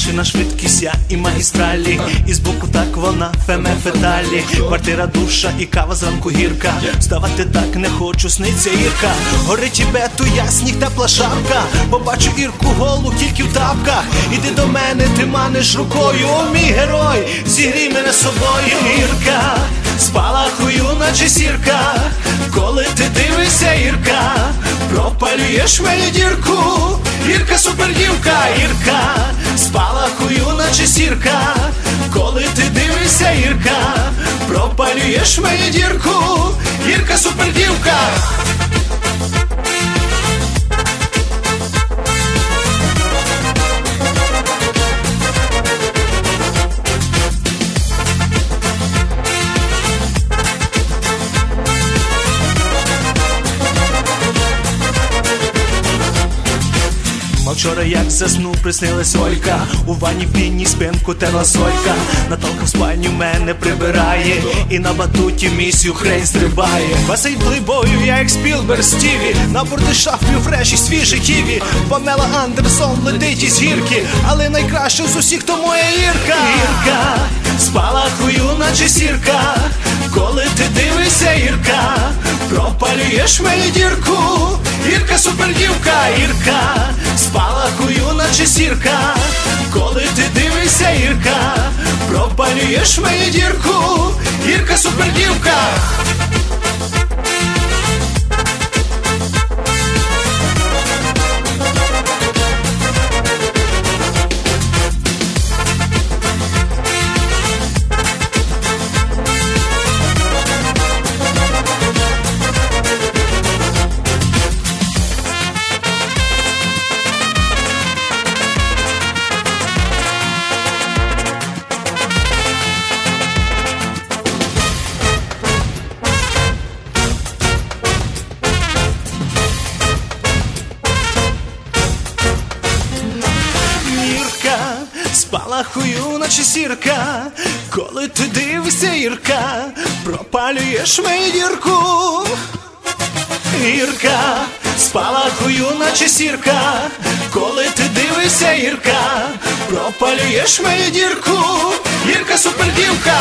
Їжджу на швидкість я і магістралі, і збоку так вона феме-феталі. Квартира, душа і кава зранку гірка, вставати так не хочу, сниться Ірка. Горить і бету, я сніг, тепла шапка, побачу Ірку голу тільки в тапках. Іди до мене, ти маниш рукою, о мій герой, зігрій мене собою. Ірка, спалахую, наче сірка, коли ти дивишся, Ірка, пропалюєш мені дірку. Ірка супердівка, Ірка, спалахую, наче сірка, коли ти дивишся, Ірка, пропалюєш мені дірку. Ірка супердівка. Вчора як заснув, приснилась Олька, у ванні в піні спинку терла солька. Наталка в спальню мене прибирає, і на батуті місію хрень стрибає. Басейн плейбою, я як Спілберг Стіві, на борди шафлю фреші, свіжі ківі. Памела Андерсон летить із гірки, але найкраще з усіх то моя Ірка. Ірка, спалахую, наче сірка, коли ти дивишся, Ірка, пропалюєш мені дірку. Ірка супердівка, Ірка, спалахую, наче сірка, коли ти дивишся, Ірка, пропалюєш мені дірку. Ірка супердівка. Спалахую, наче сірка, коли ти дивишся, Ірка, пропалюєш мені дірку. Ірка, спалахую, наче сірка, коли ти дивишся, Ірка, пропалюєш мені дірку. Ірка супердівка.